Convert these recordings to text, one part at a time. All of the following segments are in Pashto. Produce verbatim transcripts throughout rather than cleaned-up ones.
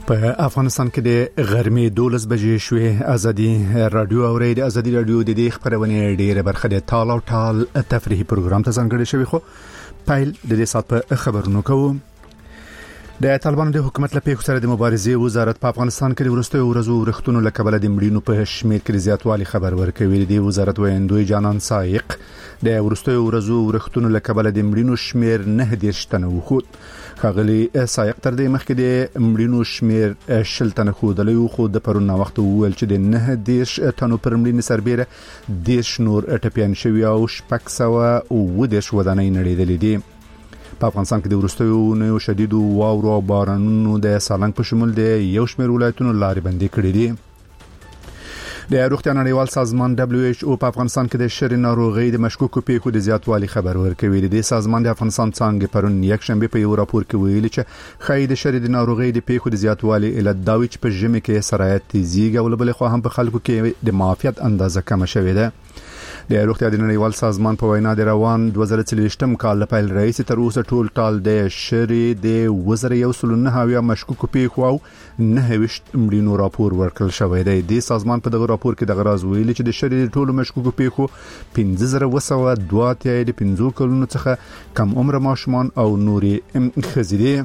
په افغانستان کې د غرمې دولس بجې شوې. ازادي رادیو او ریډیو ازادي رادیو د دې خبرونه ډیره برخه د ټال او ټال تفریحي پروګرام ته ځانګړی شوی. خو پایل د دې سات په خبرونو کوو. د طالبانو د حکومت له پیښو سره د مبارزې وزارت په افغانستان کې د ورستیو ورځو ورښتونو له کبله د مړینو په شمېر کې زیاتوالی خبر ورکوي. د وزارت ویاندوی جانان سایق د ورستیو ورځو ورښتونو له کبله د مړینو شمېر نه دیرش تنه وخت. خاغلی سایق تر دې مخکې د مړینو شمېر شل تنه خودلی خو د پرونه وخت ویل چې د نه دیرش تنو پر مړینې سربېره دیرش نور ټپيان شوي او شپږ سوه اووه دیرش ودانۍ نړېدلې دي. په افغانستان کې د ورستیو نو شدید واورو او بارانونو د سالنګ په شمول د یو شمېر ولایتونو لارې بندي کړې دي. د روغتیا نړیوال سازمان دبليو ایچ او په افغانستان کې د شری ناروغي د مشکوکو پیښو د زیاتوالي خبر ورکوي. د سازمان د افغانستان څنګه پرون یک شنبه په یو راپور کې ویلي چې خای د شری د ناروغي د پیښو د زیاتوالي علت دا وی چې په ژمي کې سرایت تیزیږي او بل خو هم په خلکو کې د معافیت اندازه کم شوې ده. د روغتیا د نړیوال سازمان په وینا د روان دوه زره څلوېښتم کال لپاره رئیس تر اوسه ټول ټال د شری د وزر یو سل نه هاویا مشکوک پیښو او نه وشت مړینو راپور ورکړل شوی دی. د سازمان په دغه راپور کې د غراز ویلي چې د شری د ټولو مشکوک پیښو پنځه زره وسوه دوه اتیا د پنځو کلونو څخه کم عمر ماشومان او نوري خزیدي.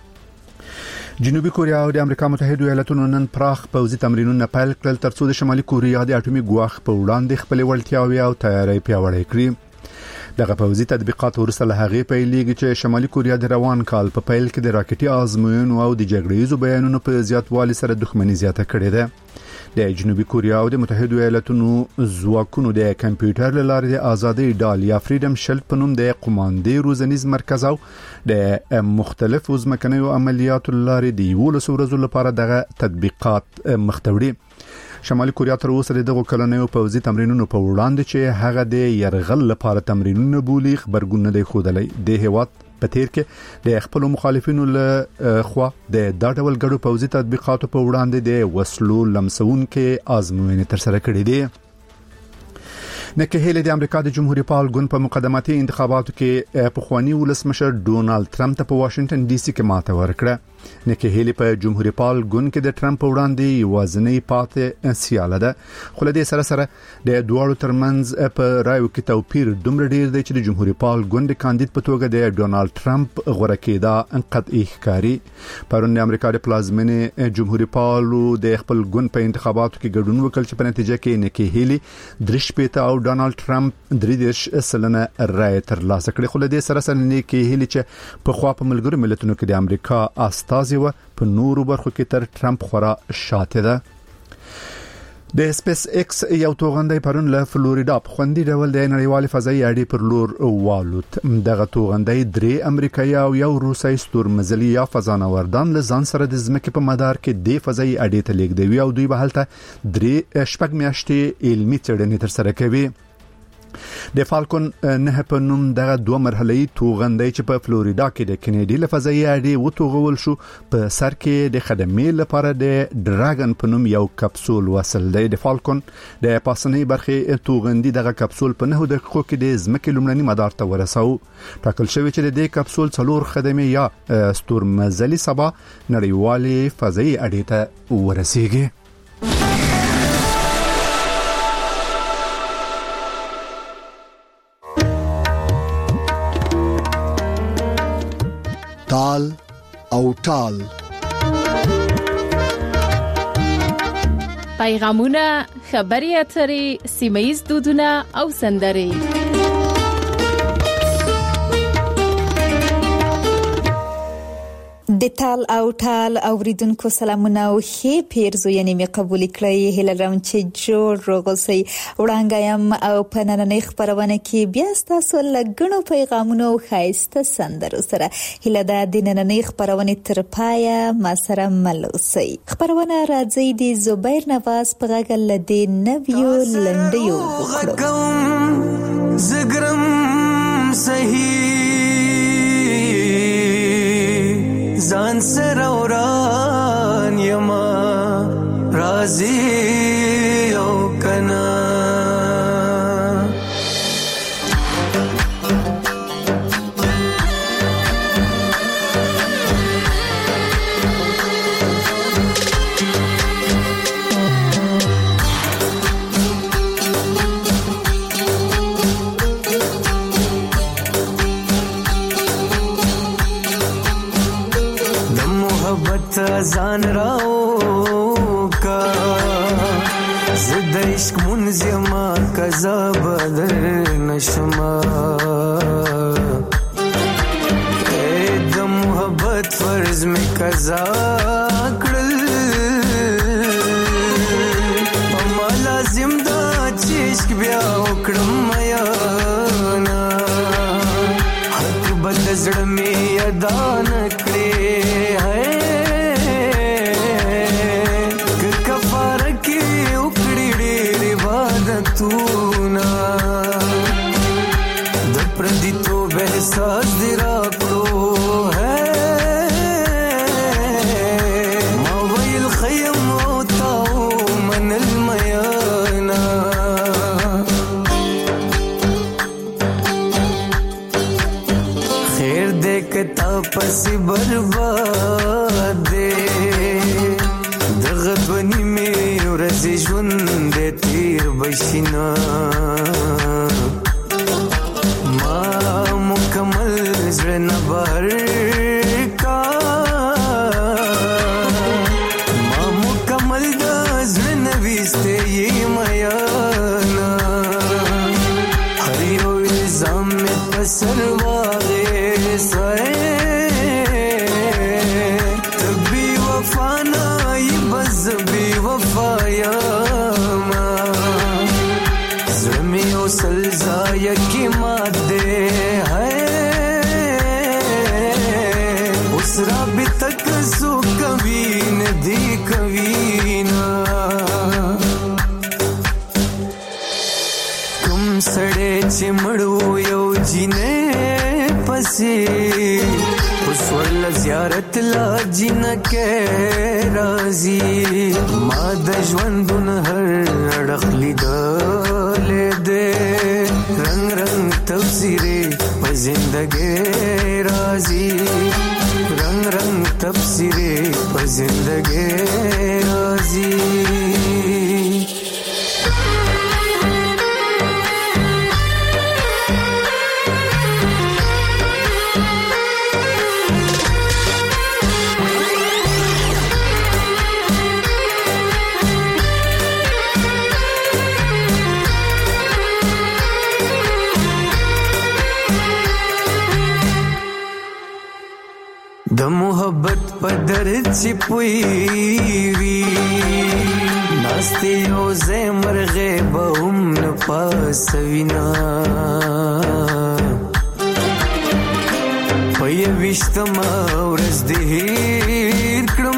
جنوبي کوریا او د امریکا متحده ایالاتونو نن پراخ پوځي تمرینونه پیل کړل ترڅو د شمالي کوریا د اټومي ګواښ په وړاندې خپل وړتیاوې او تیاری پیاوړې کړي. دغه پوځي تطبیقات ورسره له هغې پیلېږي چې شمالي کوریا د روان کال په پیل کې د راکټي آزموینو او د جګړې ییزو بیانونو په زیاتوالي سره دښمنۍ زیاته کړې ده. د جنوبي کوریا او د متحده ایالاتونو ځواکونو د کمپیوټر له لارې د ازادي ډال یا فریډم شیلډ په نوم د قوماندې روزنیز مرکز او د مختلفو ځمکنیو عملیاتو لارې د یولس ورځو لپاره دغه تطبیقات مختوړي. شمالي کوریا تر اوسه دغه کلنیو پوځي تمرینونو په وړاندې چې هغه د يرغل لپاره تمرینونه بولي خبرګون نه دی خودلې. د هیواد په تیر کې د خپل مخالفینو له خوا د دا ډول ګډو پوځي تطبیقاتو په وړاندې د وسلو لمسون کې آزموینې تر سره کړې دي. نکه هیله د امریکا د جمهوریت پال ګوند په مقدماتي انتخاباتو کې په خواني ولسمشر ډونالد ټرمپ ته په واشنگټن ډي سي کې ماته ورکړه. نکه هیله په جمهوریت پال ګوند کې د ټرمپ وړاندې وازنی پاتې سیاله ده. خو له دې سره سره د دوړو ترمنځ په رایو کې توپیر دومره ډیر دی چې د جمهوریت پال ګوند کاندید په توګه د ډونالد ټرمپ غوړه کېدا قطعي ښکاري. پرون د امریکا د پلازمینې جمهوریت پالو د خپل ګوند په انتخاباتو کې ګډون وکړ چې په نتیجه کې نکه هیله درش پېته او ډونالد ټرمپ درې دیرش سلنه رای ترلاسه کړې. خو له دې سره سره نکه هیله چې په خوا په ملګرو ملتونو کې د امریکا استازي و په نورو برخو کې تر ټرمپ خورا شاته ده. د سپیس ایکس یو توغندۍ پرون له فلوریدا په خوندي ډول د نړیوال فضایي اډې پر لور والوت. دغه توغندۍ درې امریکایي او یو روسي ستورمزلي یا فضانوردان له ځان سره د ځمکې په مدار کې د فضایي اډې ته لیږدوي او دوی به هلته درې شپږ میاشتې علمي څېړنې تر سره کوي. د فالکون نه په نوم دغه دوه مرحله‌ای توغندۍ چې په فلوریدا کې د کینیډي له فضایي اډې وتوغول شو په سر کې د خدمې لپاره د ډراګن په نوم یو کپسول وصل دی. د فالکون د پاسنۍ برخې توغندي دغه کپسول په نهو دقیقو کې د ځمکې لومړني مدار ته ورساو. ټاکل شوی چې د دې کپسول څلور خدمې یا ستورمزلي سبا نړیوالې فضایي اډې ته ورسیږي. ټال او ټال پیغامونه، خبري اترې، سیمایي دودونه او سندرې. د ټال او ټال اوریدونکو سلامونه او ښه پیرزوینې می قبول کړئ. هله رم چې جوړ روغوسي وړاندایم او په نننۍ خبرونه کې بیا تاسو لګنو پیغامونه او خاصه سندرو سره هله د نننۍ خبرونه تر پایه ما سره ملوسي. خبرونه راځي د زبیر نواز په غږ لدی نویو لنډیو وکړو. زګرم صحیح ځان سره وران یما رازي او کنا ځان راو کا زد عشق منزما کزا بدر نشما اے د محبت فرض میں کزا کړل اما لازم دا عشق بیا وکړم یا نا حق بل زړه می ادا نکړې ہے तूना दप्रदी तो बहसास दिरा करो है मावैल खयम होताओ मन الميانا खैर देखता पसी बर्बाद दे दغدونی में ورځي ژوند تیر بشینا ما مکمل زړه نه بهر کا ما مکمل د زړه نه وسته یې میانا هر یو الزام می په سر واغې سوې تبي وفانا بز بی وفایا ما زرمی او سلزا یکی ماده ہے اس رابی تک سو کبھی ندی کبھی نا کم سڑے چمڑو یو جینے پسی اس ول زیارت لا جن کې رازي ما د ژوندون هر اړخ لیدلې دې رنگ رنگ تفسیرې په زندګۍ رازي رنگ رنگ تفسیرې په زندګۍ رازي د محبت په درد چې پوي وي ناستې او زه مرغې به هم نه پاسوینا په یویشتمه ورځ دې هېر کړم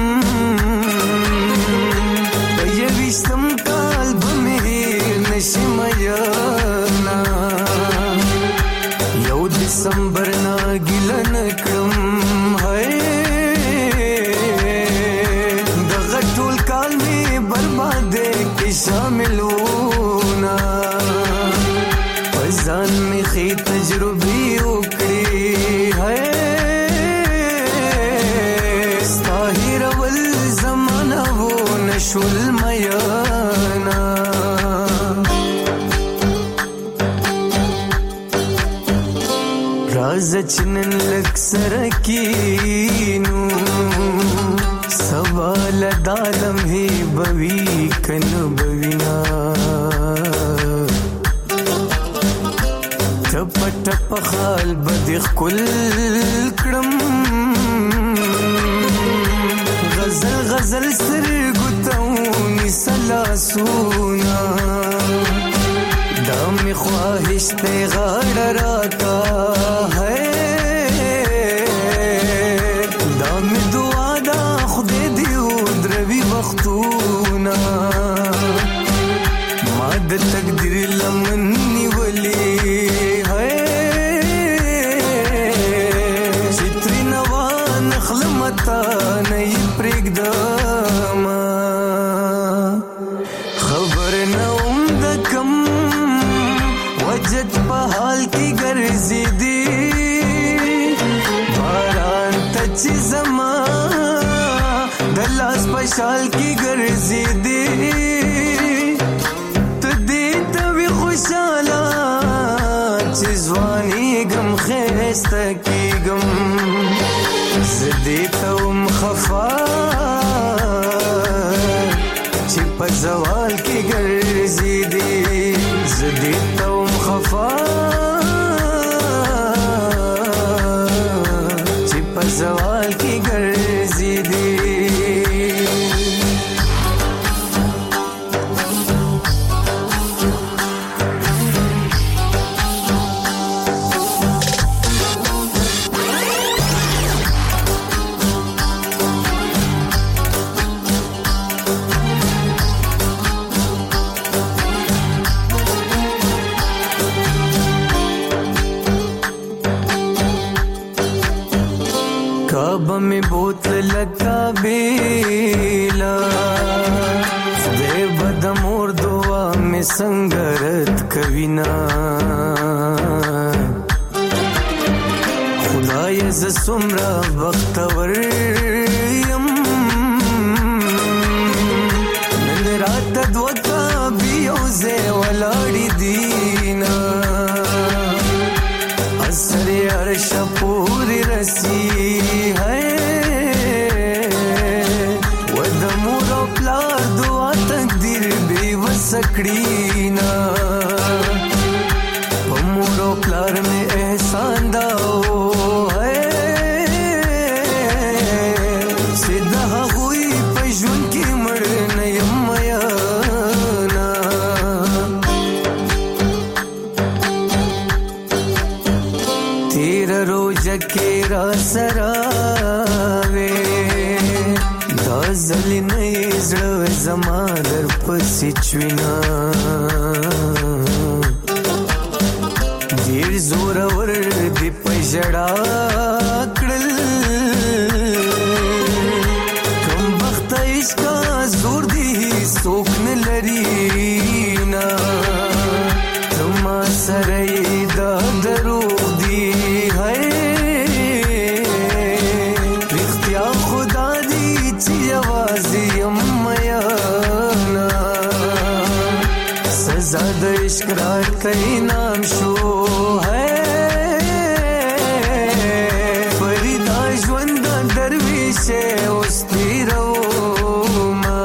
په یویشتم کال به مې هېر نشي میانا یو دسمبر نه ګیله نه کړم شامل ہونا پزان میں خی تجربی اکڑی ہے ستاہر والزمانہ وہ نشو المیانا راز چنن لک سرکینو سوال دالم ہی بوی کن بوینا ٹپ ٹپ خال بدخ کل کرم غزل غزل سر گتاونی سلاسونا دام خواہش تے غاڑ راتا ہے دام دعا دا خدای دیو دروی وختونا ما د تقدیر لمن نیولی ہے چتری نوان خلمتا نئی پریگداما خبر نوم دا کم وجد پا حال کی گرزی دی باران تچی زمان دلاس پشال کی گرزی دی تدی توی خوشالا چیزوانی گم خیستا کی گم زدی توم خفا زوال کې ګرځېدې زدې توم خفا چې په زوال کې ګرځېدې में बोतल लगा बेला दे बदमोर दुआ में संगरत कविना खुदाय ज सुमरा बख्तवर यम नंद रात द्वका बियो जे वलाड़ी दीना असर अर्श पूरी रसी है सकड़ीना पमोरो प्लार में एहसान दाओ है सीधा हुई पजुन की मर नयमयाना तेरा रोज केरा सरावे दाजली नहीं زما در پسې چوینا ډیر زور ور دی پجړا کړل کوم وخت عشق زور دی سوک نه لري نا زما سره دا دروغ دی ہے رښتیا خدا دی چې आवाज زاد عشق رات کئی نام شو ہے فریدا ژوند درویش اوس تیرو ما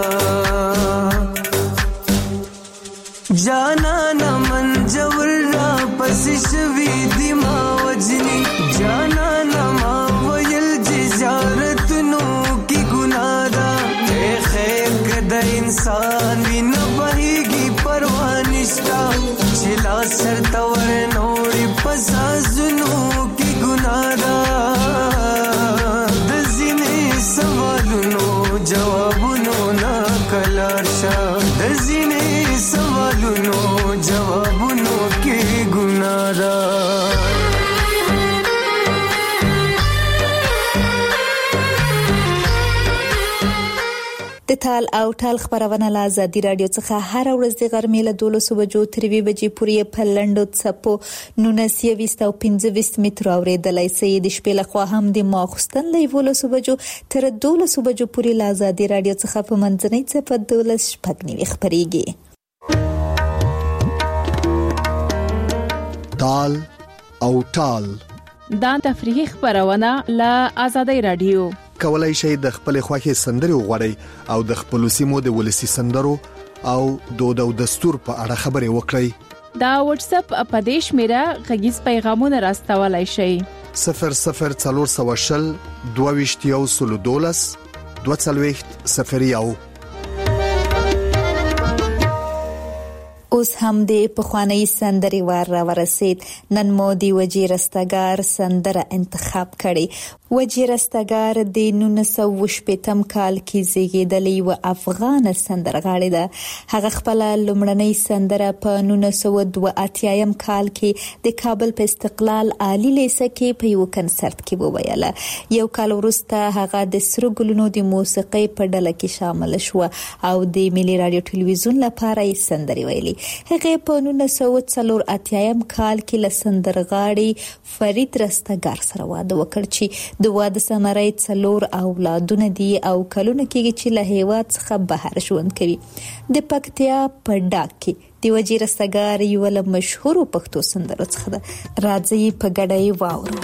جانا نمن جور را پس شوی دی ما وجنی جانا نما ویل جزارت نو کی گناہ دا اے خیر کدا انسان وی نہ بہیگی پروانشتا چلا سر تور نوڑی پسا زنو کی گناہ دا دزینے سوالونو جوابونو نا کلارشا دزینے سوالونو جوابونو کی گناہ دا د تال او ټال خبرونه له ازادي رادیو څخه هر ورځ د غرمې له دولسو بجو تر وی بجې پورې په لندو څپو نونسیه ویست او پنځه ویست متر اوریدلای سي د شپې له خوا هم د ماخستن له ولسو بجو تر دولسو بجو پورې له ازادي رادیو څخه په منځنۍ څپه دولس شپږنی خبريږي تال او ټال دا تفریحي خبرونه له ازادي رادیو کولای شئ د خپل خوښي سندري وغوړئ او د خپل سیمو د ولسی سندرو او دود او دستور په اړه خبري وکړئ دا واتس اپ اپدیش میرا غږیز پیغامونه راستولای شئ صفر صفر څلور سوه شل دوه ویشت یو سلو دولس دوه څلوېښت صفر یو اوس هم د پخوانی سندري وار را ورسید نن مو دی وجیر استګار سندره انتخاب کړي وجیر استګار د نولس سوه شپږم کال کې زیږیدلې و افغان سندرغاړې ده هغه خپل لومړنۍ سندره په نولس سوه دوه اتیا کال کې د کابل په استقلال عالی لیسه کې په یو کنسرت کې وویله یو کال وروسته هغه د سرو ګلونو د موسیقۍ په ډله کې شامل شو او د ملي رادیو ټلویزیون لپاره یې سندري ویلي هغه په نولس سوه څلور اتیا کال کې له سندرغاړي فرید رستګار سره واده وکړ چې د واده سمرای څلور اولادونه دي او کلونه کېږي چې له هیواد څخه بهر ژوند کوي د پکتیا په ډاک کې د وجیر رستګار یو له مشهور پښتو سندرو څخه ده راځي په ګډای واورو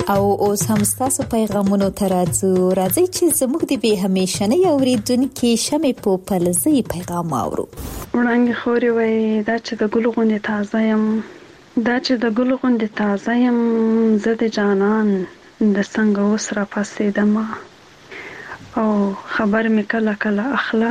او اوس هم تاسو پیغامونو ترازو راځي چې زموږ د به همیشنه اوریدونکو شمه په پلزي پیغام اورو. وړاندې خوري وای دا چې د ګل غوندې تازه يم دا چې د ګل غوندې تازه يم زه د جانان د څنګه اوس را پاسېدم او خبر مې کله کله اخلا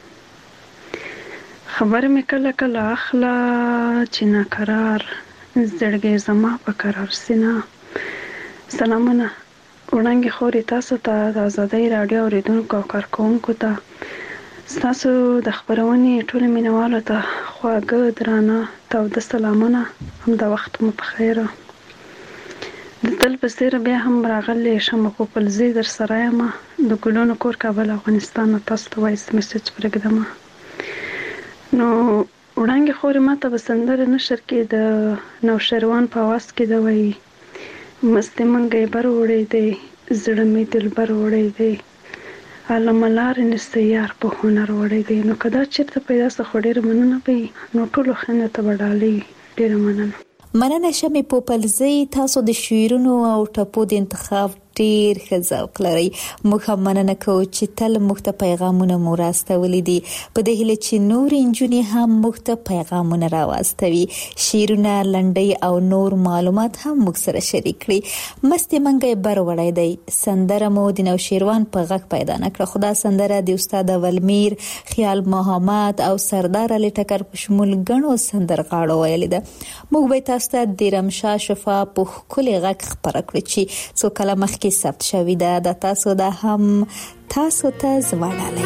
خبر مې کله کله اخلا چې ناقرار زړګي زما په قرار سينه. سلامونه وړاندې خوري تاسو ته د آزادۍ رادیو اوریدونکو او کارکونکو ته تاسو د خبرونې ټول مینوالو ته خواږه درانه تاو د سلامونه هم د وخت مو په خیر. د تل په سیر بیا هم راغلی شم په پلزي در سره یم د ګلونو کور کابل افغانستان تاسو ته وایس میسج پرګدم. نو وړاندې خوري ماته بسندر نشر کې د نوشروان په واس کې د وای مست منګي بر وړې دی زړه می دل بر وړې دی علملار نسيار په هنر وړې دی. نو کدا چیرته پیدا څه خډیر مننه پي نو ټول خنه ته وډالي ډیر مننه. مننه شمه په پلزي تاسو د شعرونو او ټپو د انتخاب ډیر ښه ذوق لري. موږ هم مننه کوو چې تل موږ ته پیغامونه مو راستولي دي. په دې هیله چې نور انجونې هم موږ ته پیغامونه راوستوي، شعرونه، لنډۍ او نور معلومات هم موږ سره شریک کړي. مست منګي بر وړی دی سندره مو د نوشیروان په غږ پیدا نکړه. خدا سندره د استاد ولمیر، خیال محمد او سردار علي ټکر په شمول غنو سندرغاړو ویل ده. موږ به تاسو ته د رمشا شفا په کلی غږ خبر کړی چې څو کلمه کې ثبت شوی ده. د تاسو د هم تاسو ته زوړاله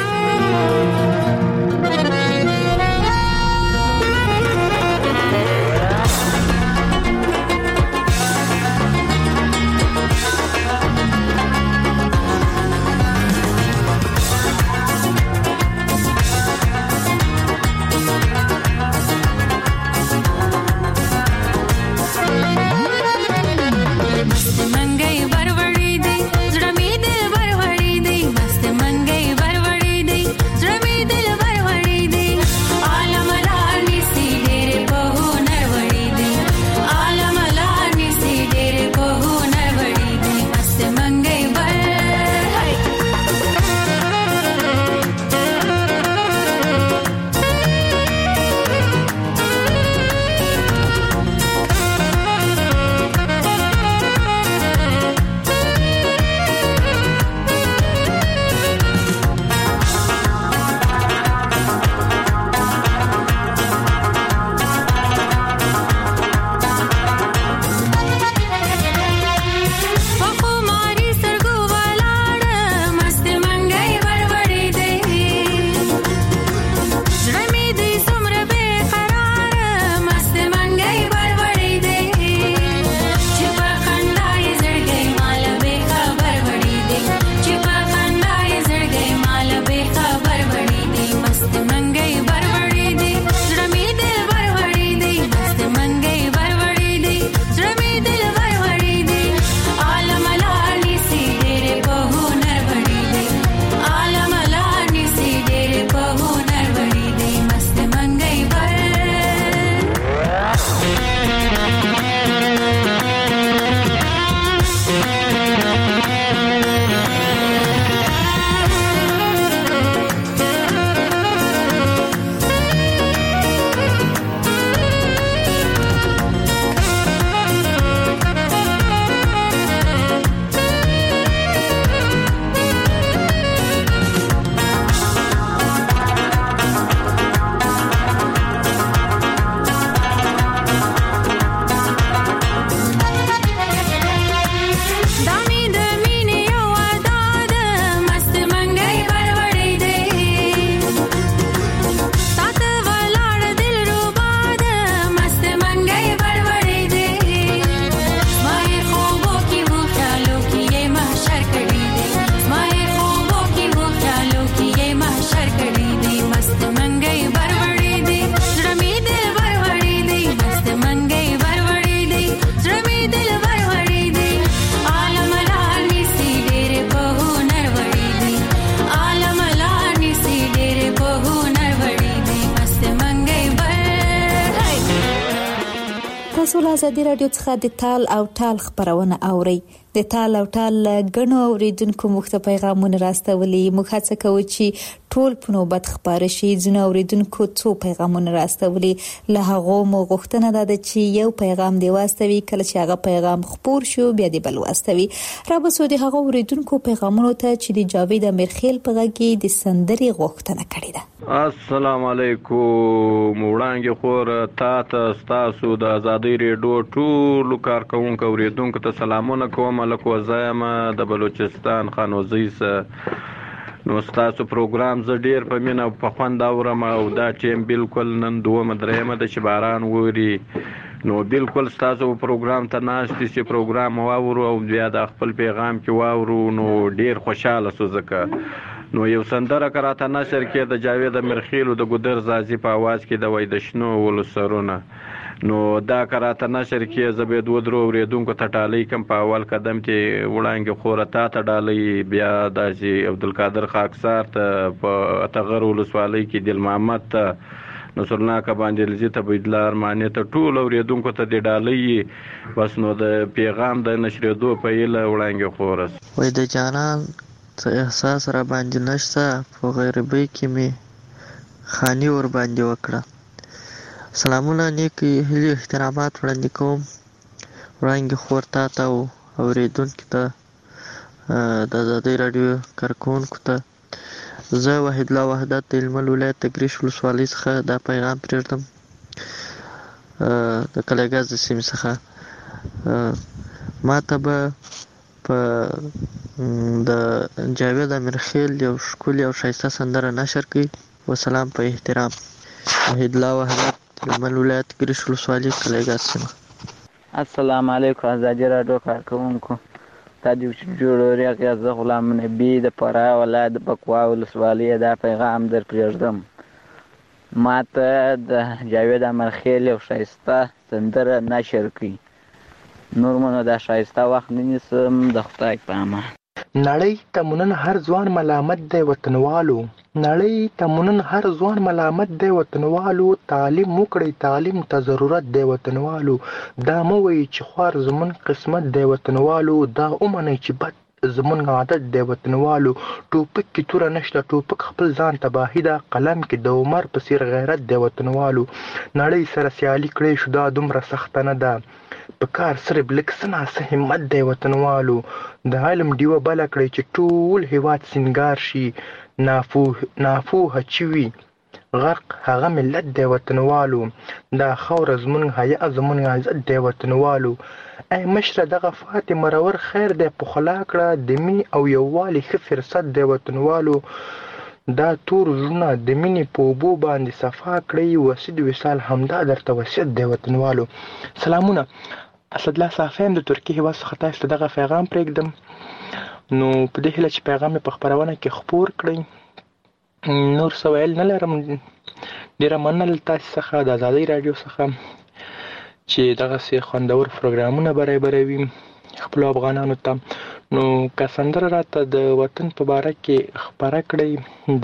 تاسو له آزادي رادیو څخه د تال او ټال خبرونه اورئ. د د تال او ټال غنو اوریدونکو مخته پیغامونه راستولي. موږ هڅه کوو چې ټول په نوبت خبر شي. ځنه اوریدونکو څو پیغامونه راستولي. له هغه مو غوښتنه ده چې یو پیغام دی واستوي، کله چې هغه پیغام خبر شو بیا دی بل واستوي. را بسو د هغه اوریدونکو پیغامونو ته چې د جاوید امرخیل په غږی د سندري غوښتنه کړې ده. السلام علیکم. وړاندې خور تا ته تاسو د آزادۍ ریډیو ټول کارکونکو اوریدونکو ته سلامونه کوم. لکه وزایم د بلوچستان خانوزی سره نو تاسو پروګرام ز ډیر په مینه په خوند اورم او دا ټیم بالکل نن دوه مدرېمه د چې باران ووري نو بالکل تاسو پروګرام ته ناشتي چې پروګرام واورو او بیا د خپل پیغام کې واورو نو ډیر خوشاله سو زکه نو یو سندره کراته نشر کې د جاوید امرخیل او د ګودر زازي په आवाज کې د وای د شنو ولسرونه نو دا کراته نشر کې زبید ودرو ورېدونکو ته ټالۍ کم په اول قدم کې وړاندې خورتا ته ډالۍ بیا د جی عبدالقادر خاکسار ته په تغر ولسوالۍ کې دل محمد ته نصرالله کباندلزی ته بيدلار معنی ته ټول ورېدونکو ته د ډالۍ بس نو د پیغام د نشریدو په اله وړاندې خورس وای د جانان څه احساس را باندې نشته په غیربی کې می خاني ور باندې وکړه. سلامونه نیکی هلی احترامات وړاندې کوم وړاندې خورتا ته او اوریدونکو ته د آزادۍ رادیو کارکونکو ته زه وحید الله وحدت د علم ولایت تګریش ولسوالۍ څخه دا پیغام پرېږدم د کلیګاز د سیمې څخه. ما ته به په د جاوید امرخیل یو ښکلې او ښایسته سندره نشر کړي. وسلام په احترام. وحید الله وحدت علم ولایت تګریش ولسوالۍ کلیګاز سیمه. السلام علیکم آزادۍ رادیو کارکونکو. تا دې جوړ ریاض زه غلام نبی د فراه ولایت د بکوا ولسوالۍ دا پیغام در پرېږدم. ما ته د جاوید امرخیل یو ښایسته سندره نشر کړي. نور منو دا ښایسته وخت نه نیسم د خدای په امان. نړۍ ته مونن هر ځوان ملامت دی وطنوالو. نړۍ ته مونن هر ځوان ملامت دی وطنوالو. تعلیم وکړئ تعلیم ته ضرورت دی وطنوالو. دا مو وایي چې خوار زمون قسمت دی وطنوالو. دا اومنئ چې بد زمون عادت دی وطنوالو. ټوپک کې توره نشته ټوپک خپل ځان تباهي ده. قلم کې د عمر په څیر غیرت دی وطنوالو. نړۍ سره سیالي کړئ شو دا دومره سخته نه ده. په کار صرف لږ څه ناڅه همت دی وطنوالو. د علم ډیوه بله کړئ چې ټول هیواد سینګار شي. ناپوهه چې وي غرق هغه ملت دی وطنوالو. دا خاوره زمونږ حیا زمونږ عزت دی وطنوالو. ای مشره دغه فاتح مرور خیر دی پخلا کړه د مینې او یووالي ښه فرصت دی وطنوالو. دا تور زړونه د مینې په اوبو باندې صفا کړئ. وسید وصال همدا درته وصیت دی وطنوالو. سلامونه. اسدالله صافی د ترکیې هیواد څخه تاسو ته دغه پیغام پرېږدم. نو په دې هیله چې پیغام مې په خپرونه کې خپور کړئ. نور څه ویل نه لرم. ډېره مننه تاسو څخه د آزادۍ راډیو څخه چې دغسې خوندور پروګرامونه برابروي خپلو افغانانو ته. نو که سندره راته د وطن په باره کې خپره کړئ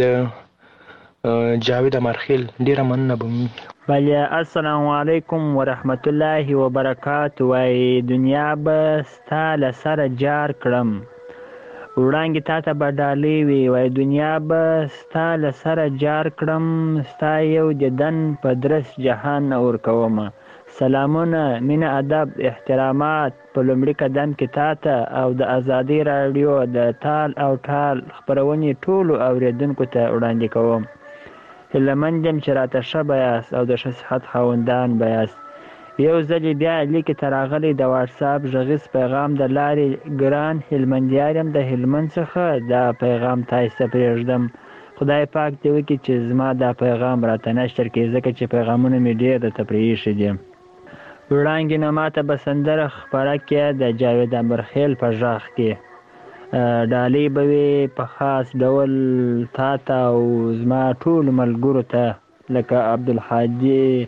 د جاوید امرخیل ډېره مننه به مې. بله السلام علیکم ورحمت الله وبرکاته. وای دنیا به ستا له سره جار کړم وړاندې تا ته به ډالۍ وي. وای دنیا به ستا له سره جار کړم ستا یو دیدن په درس جهان ورکومه. سلامونه مینه ادب احترامات په لومړي قدم کې تا ته او د آزادۍ راډیو د تال او ټال خپرونې ټولو اوریدونکو ته وړاندې کوم. هیلهمند یم چې راته ښه به یاست او د ښه صحت خاوندان به یاست. یو ځلې بیا لیکې ته راغلی د واټساپ غږیز پیغام د لارې ګران هلمندیار یم د هلمند څخه دا پیغام تاسو ته پرېږدم. خدای پاک دې وکړي چې زما دا پیغام راته نشر کړي ځکه چې پیغامونه مې ډېر درته پرېښي دي. وړاندې نه ما ته به سندره خپره کړې د جاوید امرخیل په غږ کې. ډالۍ به وي په خاص ډول تا ته او زما ټولو ملګرو ته لکه عبدالحادي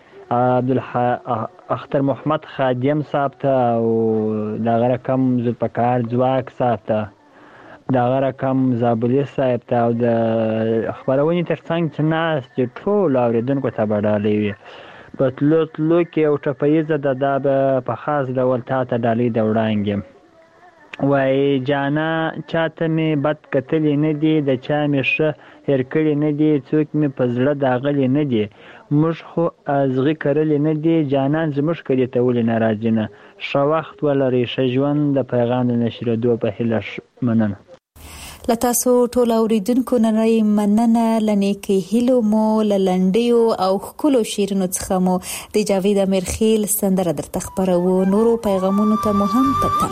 اختر محمد خادم صاحب ته او دغه رقم ذوالفقار ځواک صاحب ته دغه رقم زابلي صاحب ته او د خپرونې تر څنګ چې ناست چې ټولو اورېدونکو ته به ډالۍ وي. په تلو تلو کې یو ټپیزه ده دا به په خاص ډول تا ته ډالۍ د وړاندې. وای جانا چاته می بد کتلې نه دی د چا می ښه هېر کړي نه دی څوک می په زړه داغلي نه دی موږ خو ازغي کړلې نه دی جانان زموږ کړي ته ولې ناراضي نه ښه وخت ولري ښه ژوند د پیغام د نشرېدو په هیله مننه لتاسو ټول اوریدونکو ننۍ مننه لنیکي هیلو مو لنډیو او خلو شیرونو څخه مو د جاوید امیرخیل سندره درته خبرو نورو پیغامونو ته مو هم پته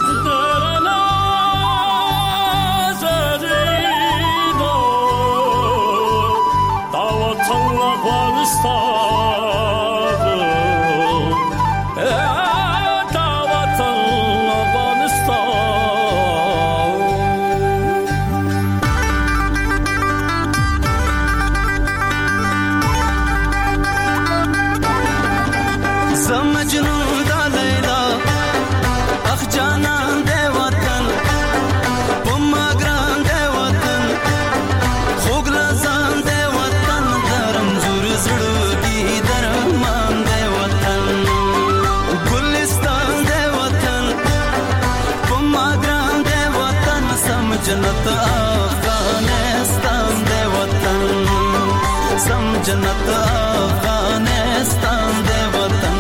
जन्नत अफगानिस्तान दे वतन सम जन्नत अफगानिस्तान दे वतन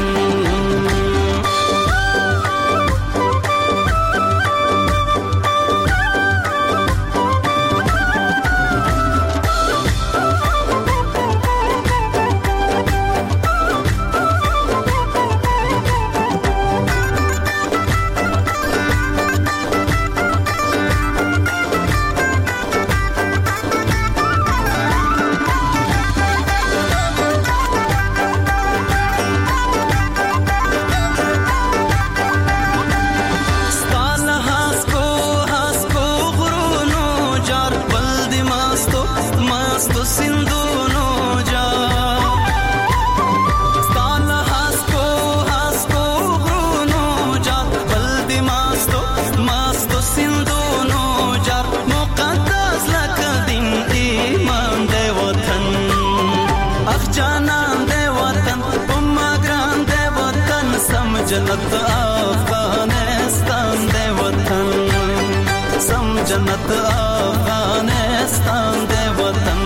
जन्नत अफगानिस्तान दे वतन सम जन्नत अफगानिस्तान दे वतन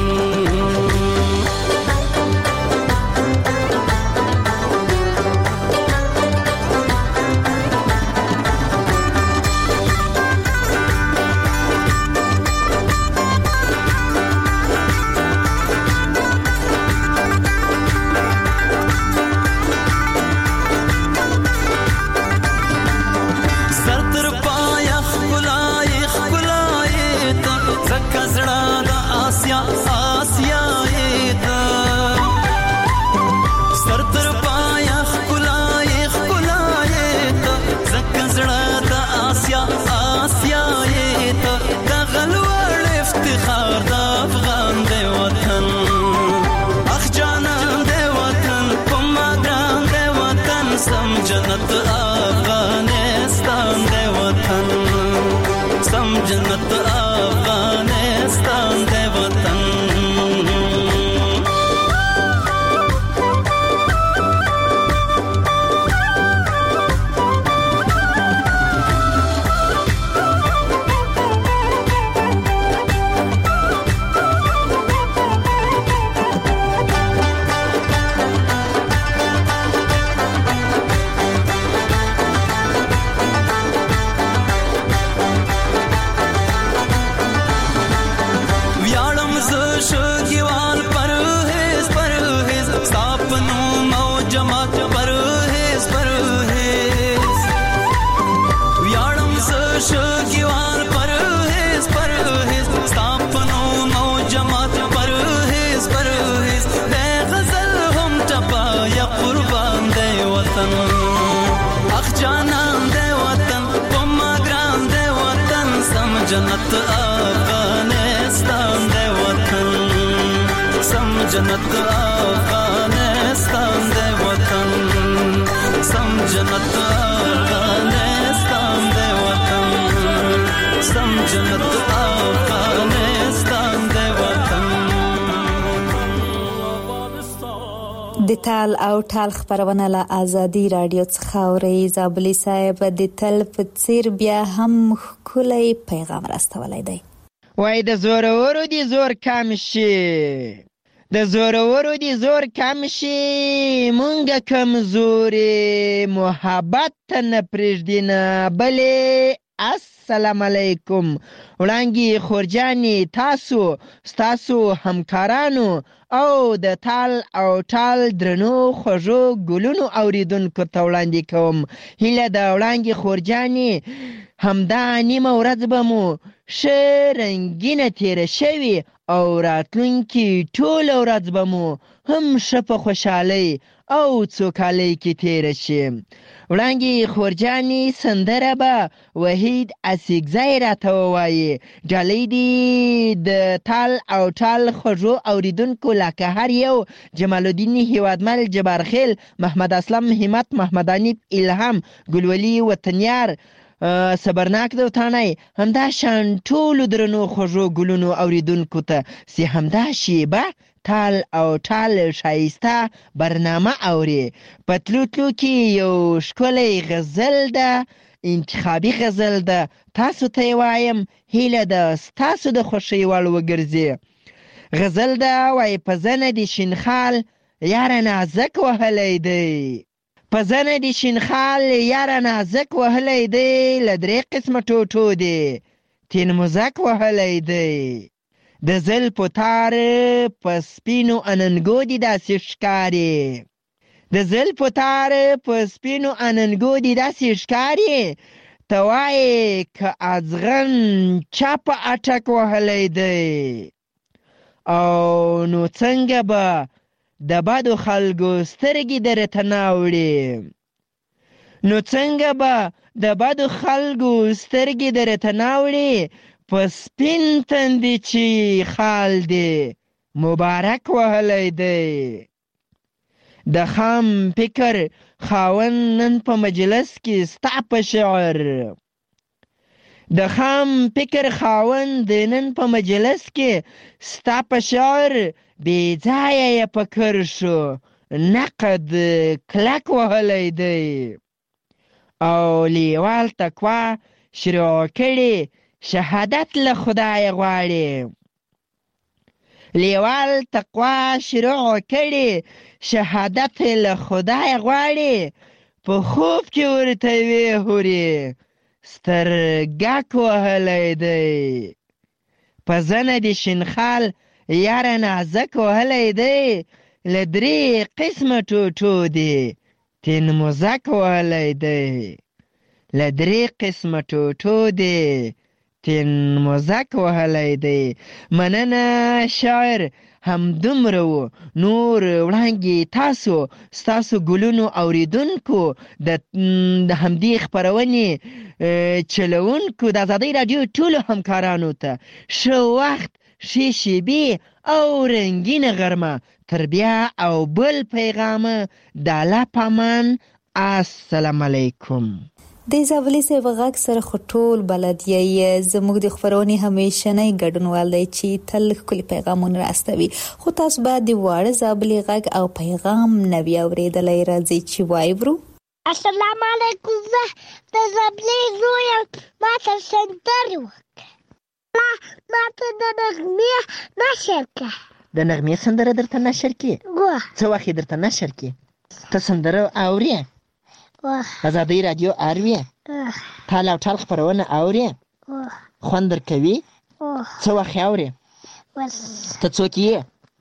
जन्नत अफगानिस्तान दे वतन सम जन्नत अफगानिस्तान दे वतन जन्नत अफगानिस्तान दे वतन सम जन्नत अफगानिस्तान दे वतन सम जन्नत अफगानिस्तान दे वतन सम जन्नत अफगानिस्तान दे वतन د د تال او ټال خبرونه له ازادي رادیو څخه اوري. زابلی صاحب د تل په څیر بیا هم خولي پیغام راستولای دی. وای د زورورو دی زور کم شي، د زورورو دی زور کم شي، مونږه کمزوري محبت نه پرېږدي نه بلې. السلام علیکم وړانګې خورجانې، تاسو ستاسو همکارانو او د تال او ټال درنو خوږو ګلونو اوریدونکو ته وړاندې کوم هیله د وړانګې خورجانې. همدا نیمه ورځ به مو ښه رنګینه تېره شوي او راتلونکي ټوله ورځ به مو هم ښه په خوشحالۍ او څوکالۍ کې تېره شي. وړانګې خورجانې سندره به وحید اڅکزی راته ووایي. ډالۍ دې د تال او ټال خوږو اوریدونکو لکه هر یو: جمال الدین هیوادمل، جبارخیل، محمد اسلم، همت، محمد انیب، الهام، ګلولي وطنیار، صبرناک دوتانی، همدا شان ټولو درنو خوږو ګلونو اوریدونکو ته چې همدا شیبه تال او ټال ښایسته برنامه اوري. په تلو تلو کې یو ښکلی غزل ده، انتخابي غزل ده، تاسو ته یې وایم هیله ده ستاسو د خوښۍ وړ وګرځي. غزل ده وایي: په زنه دې شینخال یاره نازک وهلی دی، په زنه دې شینخال یاره نازک وهلی دی، له درې قسمه ټوټو دی تین مزک وهلی دی. د زلفو تار په سپینو اننګو دې داسې ښکاري، د زلفو تار په سپینو اننګو دې داسې ښکاري، ته وایې که ازغن چا په اټک وهلی دی. او نو څنګه به د بدو خلکو سترګې درته ناوړي، نو څنګه به د بدو خلکو سترګې درته ناوړي، په سپین تندي چې خال دی مبارک وهلی دی. د خام فکر خاوند نن په مجلس کې ستا په شعر، د خام فکر خاوند نن په مجلس کې ستا په شعر، بې ځایه یې فکر شو نقد کلک وهلی دی. او لیوال تقوا شروع کړي شهادت له خدای غواړي، لیوال تقوا شروع کړي شهادت له خدای غواړي، په خوب کې ورته وی هوري سترګک وهلی دی. په زنه دې شینخال یاره نازک وهلی دی، له درې قسمه ټوټو دی تین مزک وهلی دی، له درې قسمه ټوټو دی تین مزک وهلی دی. مننه شاعر همدومره و. نور وړانګې تاسو ستاسو ګلونو اوریدونکو د همدې خپرونې چلونکو د ازادۍ راډیو ټولو همکارانو ته ښه وخت، ښې شیبې او رنګینه غرمه. تر بیا او بل پیغامه د الله په امان. السلام علیکم. د زابلی صاحب غږ سره خو ټول بلد یې، زموږ د خپرونې همیشنی ګډونوال دی چې تل ښکلي پیغامونه راستوي، خو تاسو باید د واړه زابلی غږ او پیغام نه وي اورېدلی. راځئ چې واورو. السلام علیکم، زه د زابلی زوی یم، ما ته سندرې وکړه، ما ته د نغمې نشر کړه. د نغمې سندره درته نشر کړي؟ څه وخت یې درته نشر کړي؟ ته سندره اورې؟ ازادۍ راډیو اورې؟ تال او ټال خپرونه اورې؟ خوند درکوي؟ څه وخت اورې؟ ته څوک یې؟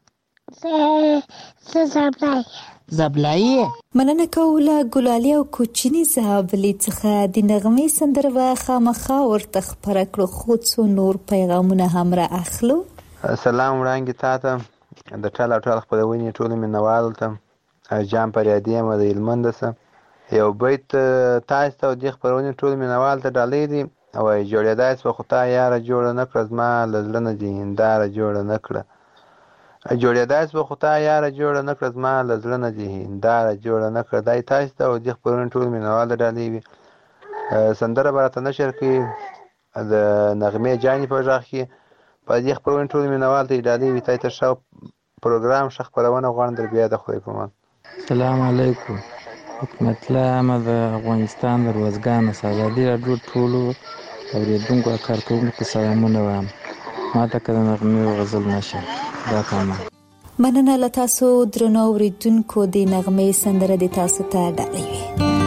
زه زابلی. زابلی؟ مننه کوله ګلالي او کوچني زابلی څخه. د نغمې سندره به خامخا ورته خپره کړو، خو څو نور پیغامونه هم را اخلو. سلام وړانګې تا ته، د ټال او ټال خپرونې ټولو مینوالو ته، جام پریادي یم د هلمند څخه. یو بیت تاسو ته او دې خپرونې ټولو مینوالو ته ډالۍ دي. وایي: جوړېدای سوه خو تا یاره جوړه نه کړه، زما له زړه نه دې هنداره جوړه نه کړه. جوړېدای سوه خو تا یاره جوړه نه کړه، زما له زړه نه دې هنداره جوړه نه کړه. دا تاسو ته او دې خپرونې ټولو مینوالو ته ډالۍ وي. سندره به راته نشر کړي د نغمې جانې په غږ کې. په دې خپرونې ټولو مینوالو ته یې ډالۍ وي. تاسو ته ښه پروګرام، ښه خپرونه غواړم. در بیا د خدای په امان. السلام علیکم. حکمت الله احمد د افغانستان د روزګان ازادي راډیو ټولو اوریدونکو او کارکوونکو ته سلامونه وایم. ما ته که د نغمې او غزل نشه دا کامه مننه له تاسو درنو اوریدونکو. د نغمې سندره د تاسو ته ډالۍ وي.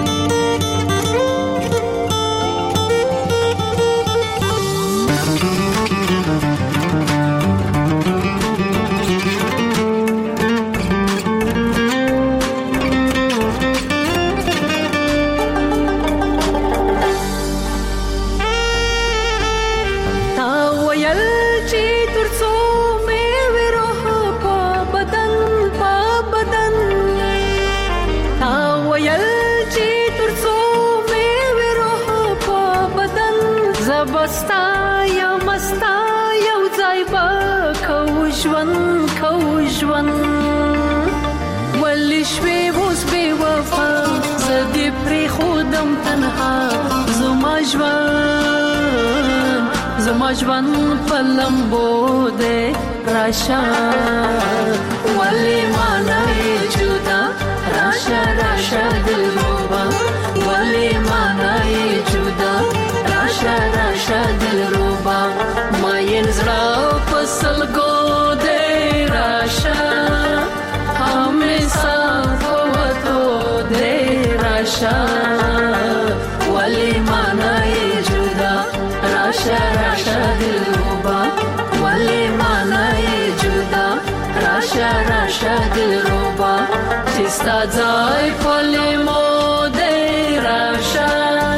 زما ژوند په لمبو دی راشه ولی مانا یې جدا راشه راشه دلربا ولی مانا یې جدا راشه راشه دلربا ماین زړه په سلګو دی راشه همیشه په وتو دی راشه ولی مانا یې جدا راشه راشه دلربا ولی مانا یې جدا راشه راشه دلربا چې ستا ځای په لیمو دی راشه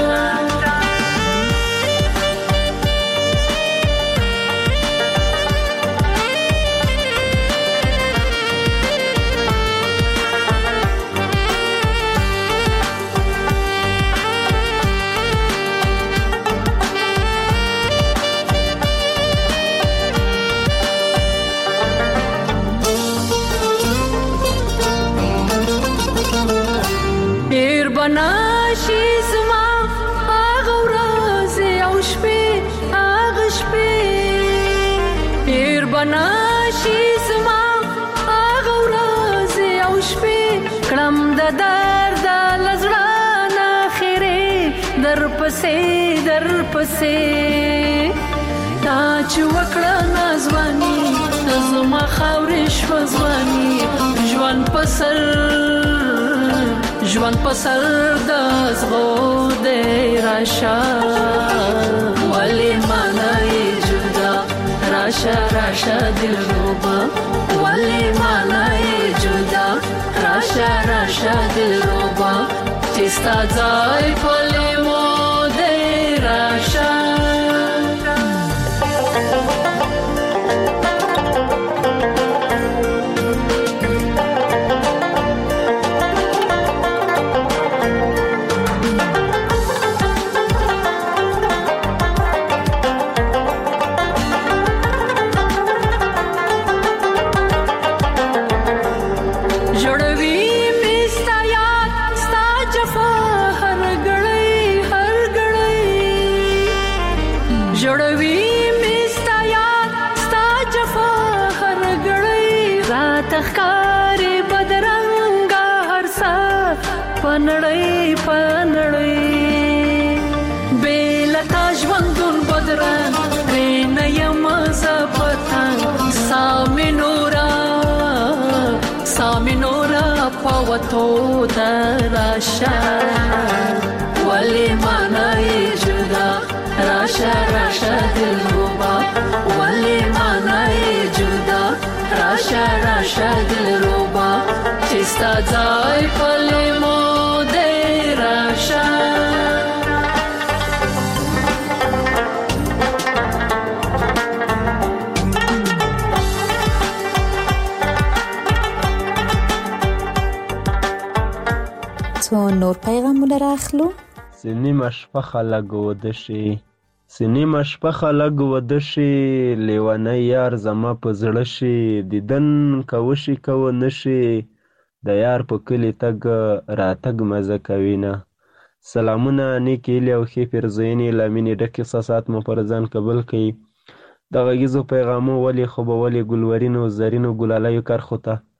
ناشي زما هغه ورځې او شپې هغه شپې پیر بناشي زما هغه ورځې او شپې کړم د درد لزړه ناخرې در پسې در پسې تا چې وکړه نازواني زما خاورې شوه ځواني ژوند په سر ژوند په سر د زغو دی راشه ولی مانا یې جدا راشه راشه دلربا ولی مانا یې جدا راشه راشه دلربا چې ستا ځای په لیمو دی راشه پنړې پنړې بیلتا ژوندون بدران رینه یم زپتان سامي نورا سامي نورا پوتو دراشا ولی مانا یې جدا راشه راشه دلربا ولی مانا یې جدا راشه راشه دلربا چې ستا ځای په لیمو څو نور پیغامونه راخلو. سنیمه شپه خلک وده شي سنیمه شپه خلک وده شي لیونی یار زما په زړه شي دیدن کوشي کو نشي د یار په کلی تګ راتګ مزه کوي نه. سلامونه نیکې هیلې او ښې پیرزوینې له مینې ډک احساسات مو پر ځان قبول کړي. د غږیزو پیغامو ولې خو به ولې ګلورینو زرینو ګلالیو کرښو ته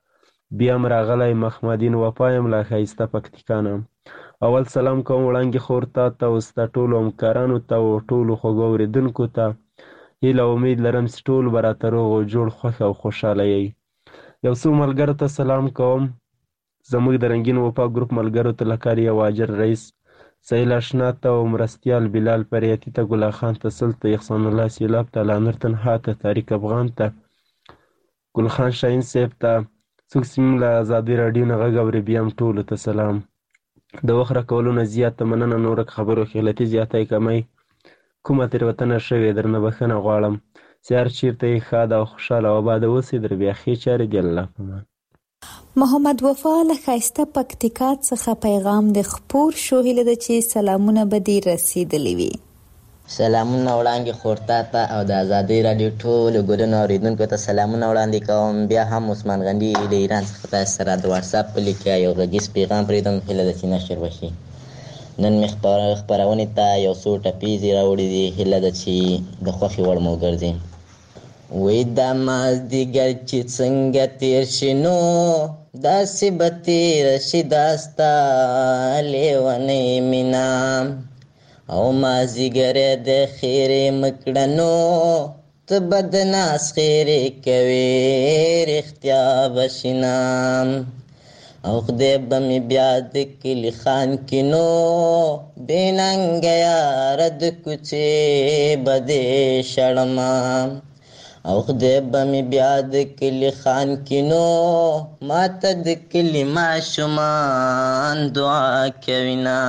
بیا هم راغلی محمدین وفا یم لا ښایسته پکتیکا نه. اول سلام کوم وړانګې خور تا ته او ستا ټولو همکارانو ته او ټولو خوږو اورېدونکو ته. هیله او امید لرم چې ټول به راته روغ او جوړ خوښ او خوشحاله یئ. یو څو ملګرو ته سلام کوم. زموږ د رنګین وفا ګروپ ملګرو ته لکار یو واجر رئیس، سهیل اشنا ته او مرستیال بلال پریاتي ته، ګلا خان ته، سل ته، احسان الله سیلاب ته، لانر تنها ته، طارق افغان ته، ګل خان شاهین صاحب ته، څوک چې موږ له ازادي راډیو نه غږ اوري بیا هم ټولو ته سلام. د وخت راکولو نه زیاته مننه. نوره خبرو کې غلطي زیاتی کمی کومه تېروتنه شوې درنه بښنه غواړم. چې هر چېرته یې ښاده او خوشحاله او اباده اوسئ. در بیا ښې چارې د الله په امان. محمد وفا له ښایسته پکتیکا څخه پیغام د خپور شو. هیله ده چې سلامونه به دې رسېدلي وي. سلامونه وړاندې خورتا ته او د ازادۍ راډیو ټولو ګلونو اورېدونکو ته سلامونه وړاندې کوم. بیا هم عثمان غني له ایران څخه تاسو سره د واتساپ په لیک یو غږیز پیغام پرېږدم. هیله ده چې نشر وشي. نن مې خپرونې ته یو څو ټپیزې راوړي دي. هیله ده چې د خوښې وړ مو وګرځي. وی دا مازدیګر چې څنګه تېر شي نو داسې به تېره شي دا ستا لیونۍ مینه او مازدیګری د خیرې مه کړه نو ته به د ناز خیرې کوې رښتیا به شي نه او خدای به مې بیا د کلي خان کې نو بې ننګه یاره د کوڅې به دې شړمه او خدای به مې بیا د کلي خان کې نو ما ته د کلي ماشومان دعا کوي نه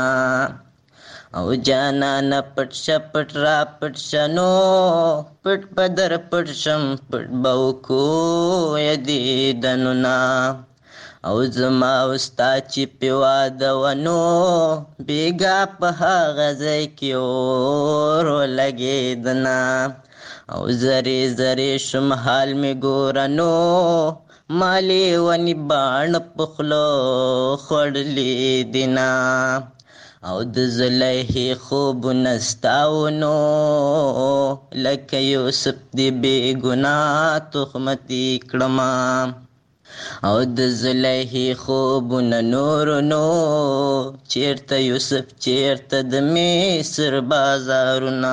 او جانانه پټ شه پټ را پټ شه نو پټ به در پټ شم پټ به وکو یې دیدنونه او زما او ستا چې پې واده وه نو بېګا په هغه ځای کې اور ولګېده نه او زری زری شم حال می ګوره نو مالی ونی باڼ په خوله خوړلي دي نه او د زلیخې خوبونه ستاو نو لکه یوسف دې بې ګناه تهمتي کړمه او د زلیخې خوبونه نورو نو چېرته یوسف چېرته د مصر بازارونه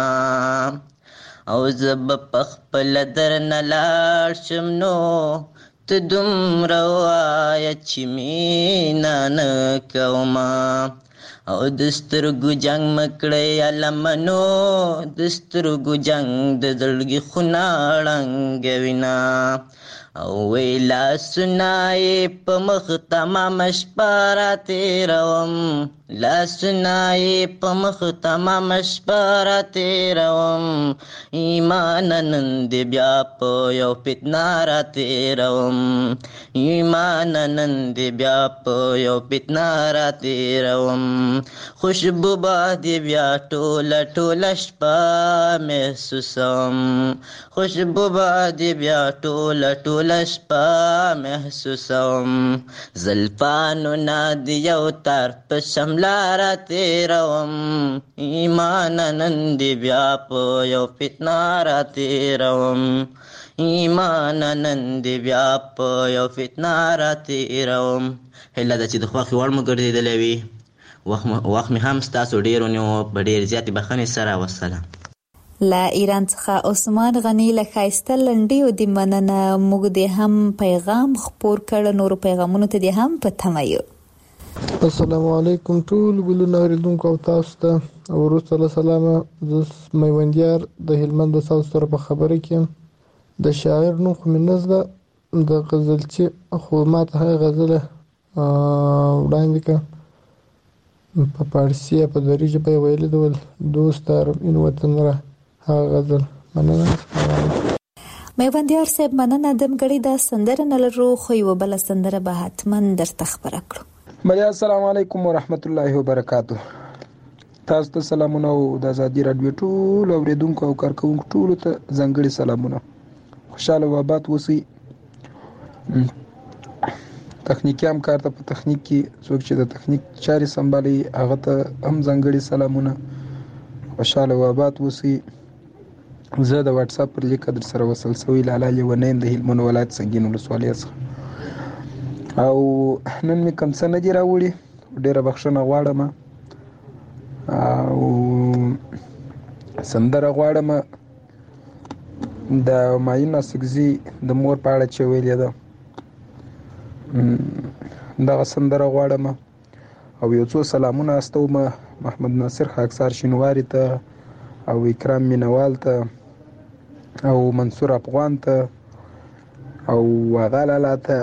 او زه به پخپله درنه لاړ شم نو ته دومره ووایه چې مینه نه کومه او د سترګو جنګ مه کړئ علمنو د سترګو جنګ د زړګي خونه ړنګوي نه او وی لاسونه یې په مخ تمامه شپه راتېروم لاسونه یې په مخ تمامه شپه راتېروم ایمانه نن دې بیا په یو فتنه راتېروم ایمانه نن دې بیا په یو فتنه راتېروم خوشبو به دې بیا ټوله ټوله شپه محسوسوم خوشبو به دې بیا ټوله ټوله شپه محسوسوم زلفانو نه د یو تار په شمله راتېروم ایمانه نن دې بیا په یو فتنه راتېروم ایمانه نن دې بیا په یو فتنه راتېروم. هیله ده چې د خوښې وړ مو ګرځېدلی وي. وخت مې هم ستاسو ډېر ونیو په ډېر زیاتې بښنې سره. وسلام. له ایران څخه عثمان غني له ښایسته لنډیو د مننه. موږ دې هم پیغام خپور کړ. نورو پیغامونو ته دې هم په تمه یو. السلام علیکم ټول ګلونه اورېدونکو او تاسو ته وروسته له سلامه زه میوندیار د هلمند د ساوث سره په خبره کې یم. د شاعر نوم خو مې نه زده د غزلچي خو ما ته هغه غزله وړاندې کړه په فارسي یا په دري ژبه یې ویلې ده دوست دارم این وطن را هغه غزل. مننه. میوندیار صاحب مننه. دمګړې دا سندره نه لرو خو یوه بله سندره به حتما درته خپره کړو. بیا السلام علیکم ورحمت الله وبرکاتو. تاسو ته سلامونه او د ازادي راډیو ټول اوریدونکو او کارکونکو ټولو ته ځانګړي سلامونه. خوشاله او آباد اوسئ. تخنیکی همکار ته په تخنیک کې څوک چې د تخنیک چارې سمبالي هغه ته هم ځانګړي سلامونه. خوشاله او آباد اوسئ. زه د واتساپ پر لیک در سره وصل شوی لاله لیونی د هلمند ولایت سنګین ولسوالۍ څخه. او نن مې کوم څه نه دي راوړي، ډېره بخښنه غواړم. او سندره غواړم د همایون اصکزي د مور په اړه چې ویلې ده، دغه سندره غواړم. او یو څو سلامونه استوم محمد ناصر خاکسار شینواري ته، او اکرام مینوال ته، او منصور افغان ته، او آغا لالا ته.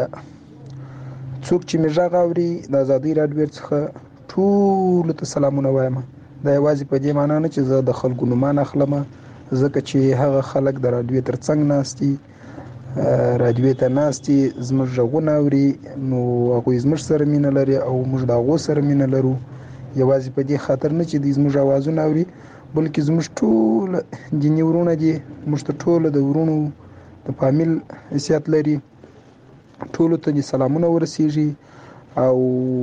څوک چې مې غږ اوري د ازادۍ راډیو څخه ټولو ته سلامونه وایم. دا یوازې په دې معنا نه چې زه د خلکو نومان اخلم، ځکه چې هغه خلک د راډیو تر څنګ ناستي، راډیو ته ناستي، زموږ غږونه اوري، نو هغوی زموږ سره مینه لري او موږ د هغو سره مینه لرو. یوازې په دې خاطر نه چې دوی زموږ اوازونه اوري، بلکې زموږ ټول دیني ورونه دي، موږ ته ټوله د ورونو د فامیل حیثیت لري. ټولو ته دې سلامونه ورسیږي او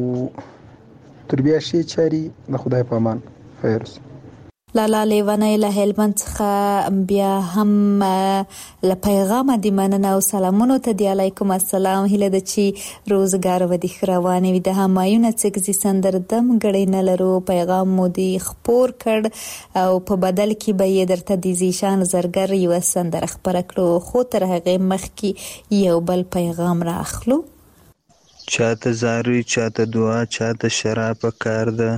تر بیا ښې چارې د خدای په امان. خیر اوسه. لالا لیوانای له هلمند څخه بیا هم له پیغام د مننه او سلامونو ته دی علیکم السلام. هله د چی روزګار و د خروانې وي د همایون اصکزي سندردم غړې نه لرو. پیغام مو دی خپور کړ او په بدل کې به یې درته د زیشان زرګر یو سندر خبر کړو، خو تر هغه مخکې یو بل پیغام را اخلو. چاته زاري، چاته دعا، چاته شراب کار ده،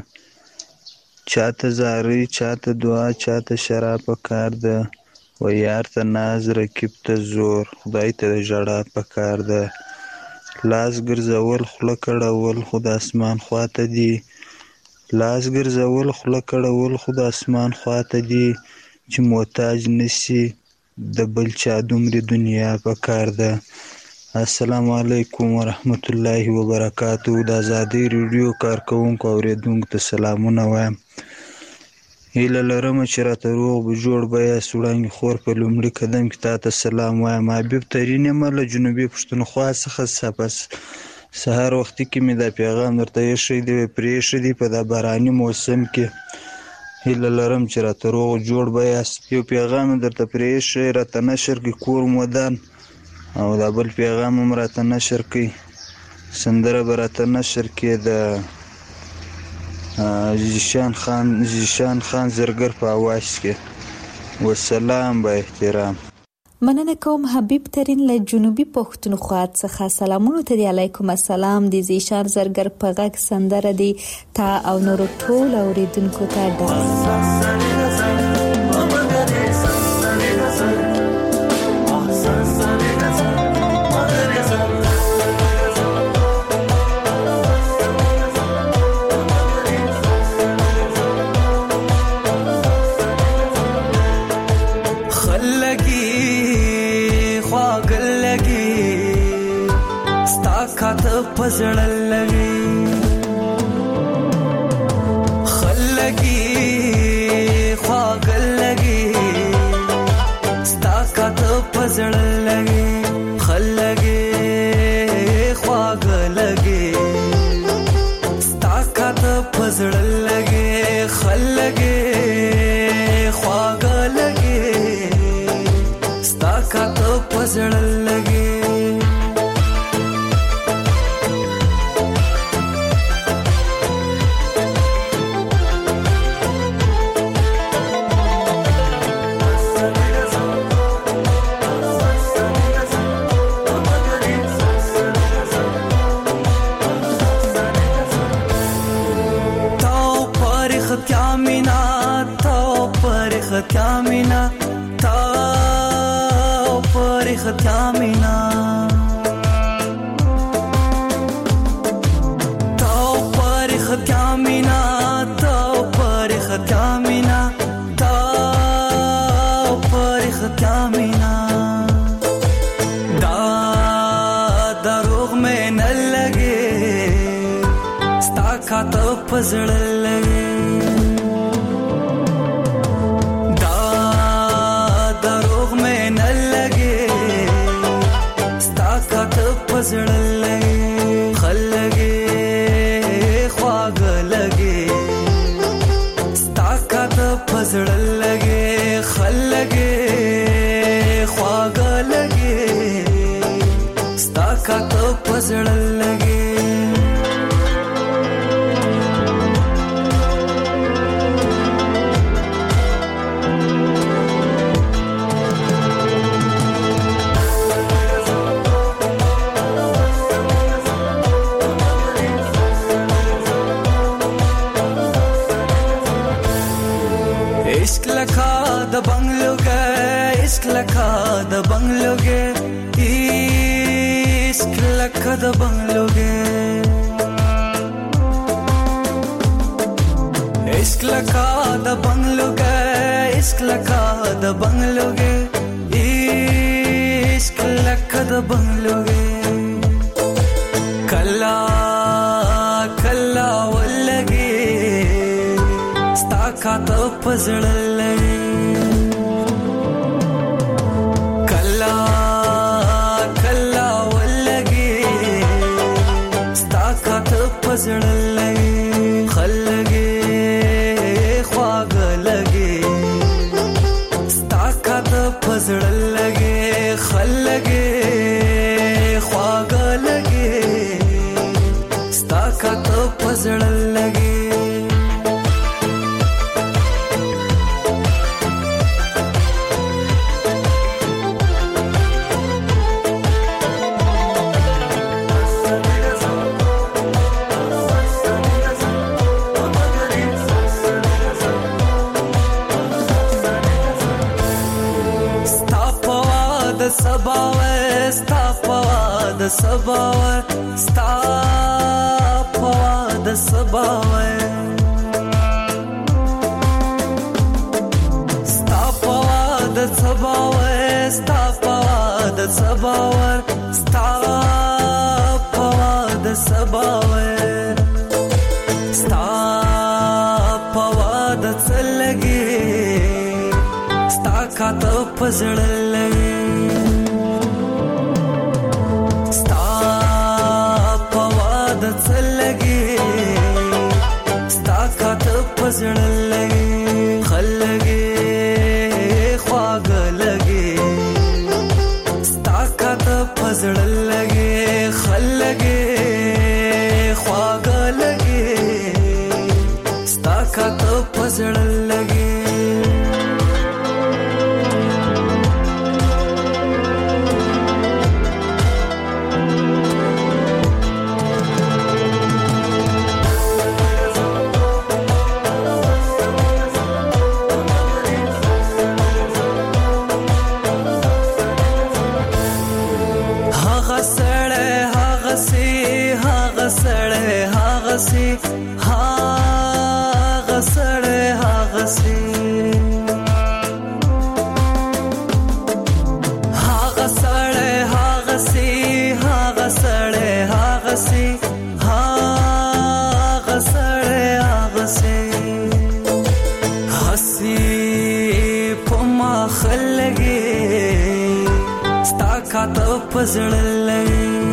چاته زاري، چاته دعا، چاته شراب کار ده، و یار ته ناز، رکیب ته زور، خدای ته ژړا پکار ده. لاس ګرځول خوله کړول خو د اسمان خواته دي، لاس ګرځول خوله کړول خو د اسمان خواته دي، چې محتاج نشي د بل چا دومره دنیا پکار ده. السلام علیکم ورحمت الله وبرکاتہ. د آزادۍ ریډیو کارکونکو اوریدونکو ته سلامونه وایم. هیله لرم چې راته روغ به جوړ به یاست. وړانګې خور په لومړي قدم کې تا ته سلام وایم. حبیب ترین یم له جنوبي پښتونخوا څخه. سپس سهار وختي کې مې دا پیغام درته ایښی دی، پرېښی دی په دا باراني موسم کې. هیله لرم چې راته روغ جوړ به یاست. یو پیغام درته پرېښی، راته نشر کړي کور مودان، او دا بل پیغام هم راته نشر کړي، سندره به راته نشر کړي د زیشان خان زیشان خان زرګر په اواز کې. والسلام با احترام. مننه کوم حبیب ترین له جنوبي پښتونخوا څخه. سلامونه ته دی علیکم السلام. د زیشان زرګر په غږ سندره دی تا او نور ټول اوریدونکو ته ډاډ. پزړ لګي خلګي خواګ لګي ستا کات پزړ لګي خلګي خواګ لګي ستا کات پزړ لګي خلګي خواګ لګي ستا کات پزړ لګي. Kamina ta parikh kamina ta parikh kamina ta parikh kamina ta parikh kamina da darugh mein n lage sta khat pazd lage پزړ لګي خلګي خواګ لګي ستا کات پزړ لګي خلګي خواګ لګي ستا کات پزړ لګي. عشق لکه د بنگلوګه عشق لکه د بنگلوګه عشق لکه د بنگلوګه عشق لکه د بنگلوګه عشق لکه د بنگلوګه عشق لکه د بنگلوګه کلا کلا ولګي ستا کاته پزړلې کلا کلا ولګي ستا کاته پزړلې خلګي خواګ لګي ستا کاته پزړلې خلګي خواګ لګي ستا کاته پزړلې سباوه ستا پوا د سباوه ستا پوا د سباوه ستا پوا د سباوه ستا پوا د سباوه ستا پوا د سباوه ستا پوا د څلګي ستا کاته پزړلې پزړلې خلګي خواګ لګي ستا کاته پزړلې خلګي خواګ لګي ستا کاته پزړلې هغسي هاغه سړی هغسي هاغه سړی هغسي هاغه سړی هغسي هاغه سړی هغسي هسي په ما خلګي ستا کاته پزړلې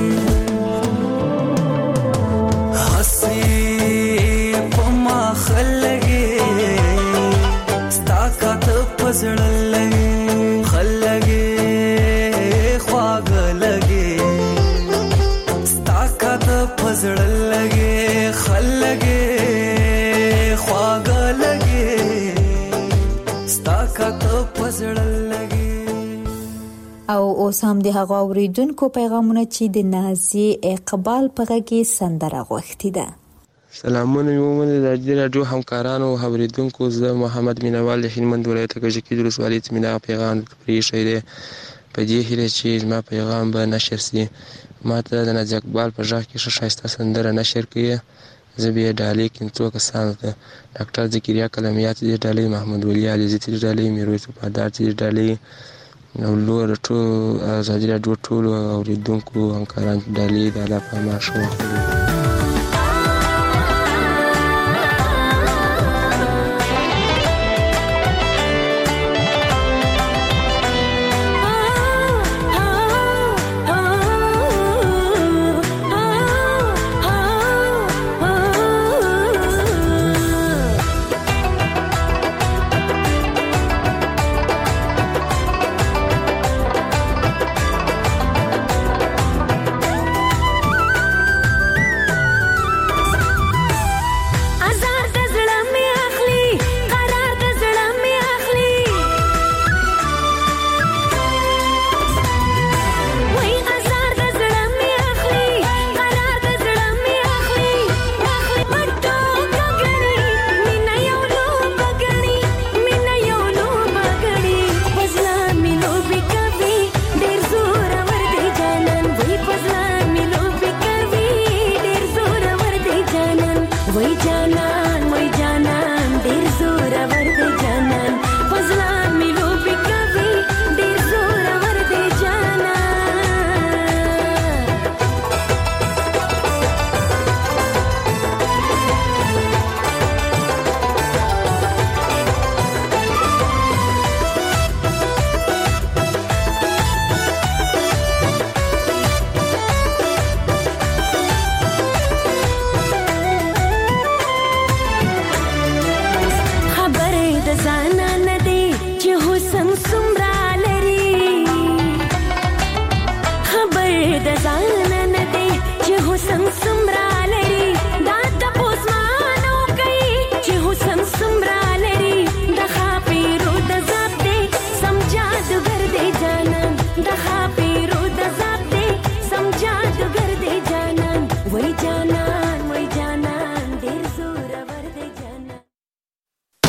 پزړلې خلګي خواګ لګي ستا کاته پزړلې خلګي خواګ لګي ستا کاته پزړلې او اوس هم د هغه اوریدونکو پیغامونه چې د نازي اقبال په غږی سندره غوښتي ده. سلامونه یومل د راډیو همکارانو او اوریدونکو، زه محمد مینوال د هلمند ولایت کجکی د ولسوالۍ تمنا پیغام پریښی دی په دې هیله چې زما پیغام به نشر سي. ما ته د نازي اقبال په غږ کې ښه ښایسته سندره نشر کړې. زه به ډالۍ کې څو کسانو ته ډاکټر ذکریا کلمیات دې ډالۍ، محمود ولی علیزی دې ډالۍ، میرویس وفادار دې ډالۍ، او لور ټول ازادي راډیو ټول اوریدونکو همکارانو ډالۍ د الله په امان شو.